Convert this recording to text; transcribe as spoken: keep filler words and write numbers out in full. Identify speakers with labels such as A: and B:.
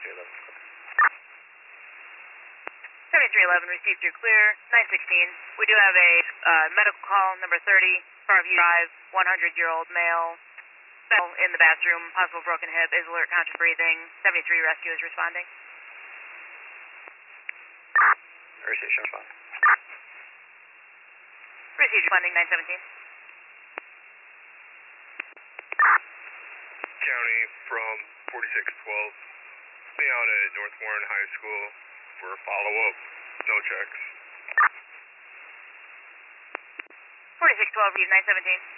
A: seventy-three eleven, received your clear. nine sixteen, we do have a uh, medical call, number thirty, Farview Drive, one hundred year old male, fell in the bathroom, possible broken hip, is alert, conscious breathing. seventy-three rescue is responding.
B: Station respond.
A: Received responding, nine seventeen.
C: County from forty-six twelve, be out at North Warren High School for follow-up, no checks.
A: forty-six twelve, nine seventeen.